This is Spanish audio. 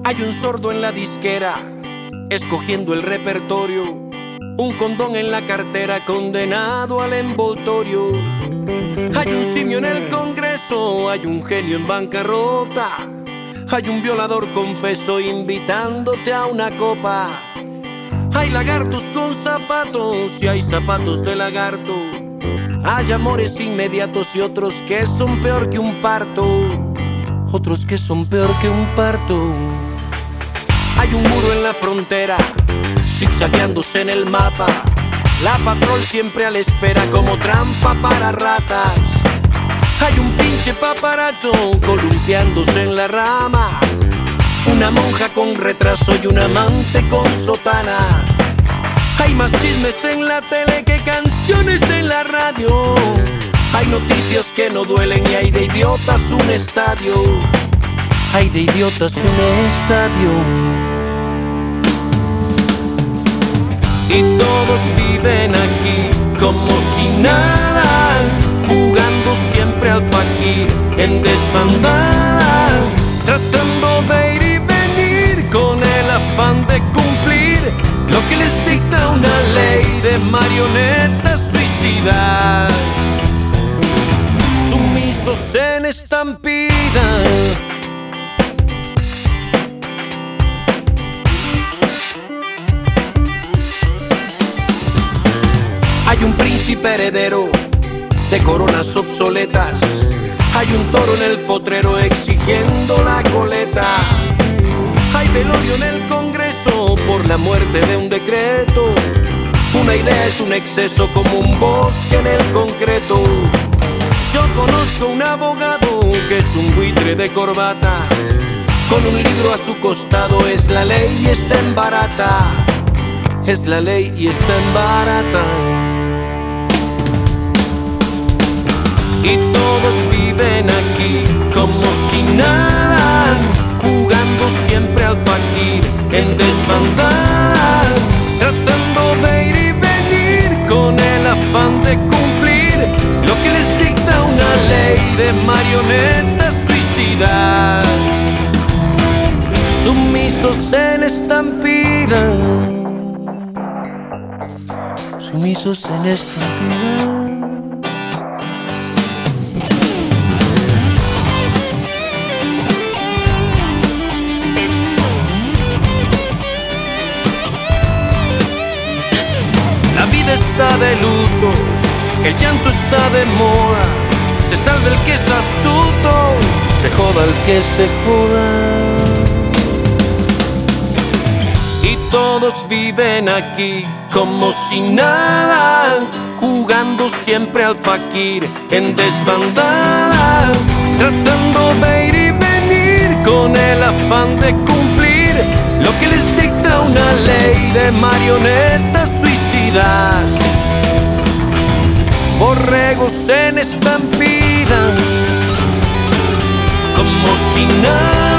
Hay un sordo en la disquera, escogiendo el repertorio. Un condón en la cartera, condenado al envoltorio. Hay un simio en el Congreso, hay un genio en bancarrota. Hay un violador confeso invitándote a una copa. Hay lagartos con zapatos y hay zapatos de lagarto. Hay amores inmediatos y otros que son peor que un parto. Otros que son peor que un parto. Hay un muro en la frontera, zigzagueándose en el mapa. La patrol siempre a la espera como trampa para ratas. Hay un pinche paparazzo columpiándose en la rama. Una monja con retraso y un amante con sotana. Hay más chismes en la tele que canciones en la radio. Hay noticias que no duelen y hay de idiotas un estadio. Hay de idiotas un estadio. Y todos viven aquí como si nada, jugando siempre al fakir en desbandada, tratando de ir y venir con el afán de cumplir lo que les dicta una ley de marionetas suicidas, sumisos en estampida. Hay un príncipe heredero de coronas obsoletas. Hay un toro en el potrero exigiendo la coleta. Hay velorio en el Congreso por la muerte de un decreto. Una idea es un exceso como un bosque en el concreto. Yo conozco un abogado que es un buitre de corbata. Con un libro a su costado, es la ley y está en barata. Es la ley y está en barata. Y todos viven aquí como si nada, jugando siempre al fakir en desbandada, tratando de ir y venir con el afán de cumplir lo que les dicta una ley de marionetas suicidas, sumisos en estampida, sumisos en estampida. Está de luto, el llanto está de moda. Se salva el que es astuto, se joda el que se joda. Y todos viven aquí como si nada, jugando siempre al fakir en desbandada, tratando de ir y venir con el afán de cumplir lo que les dicta una ley de marionetas suicidas, borregos en estampida, como si nada.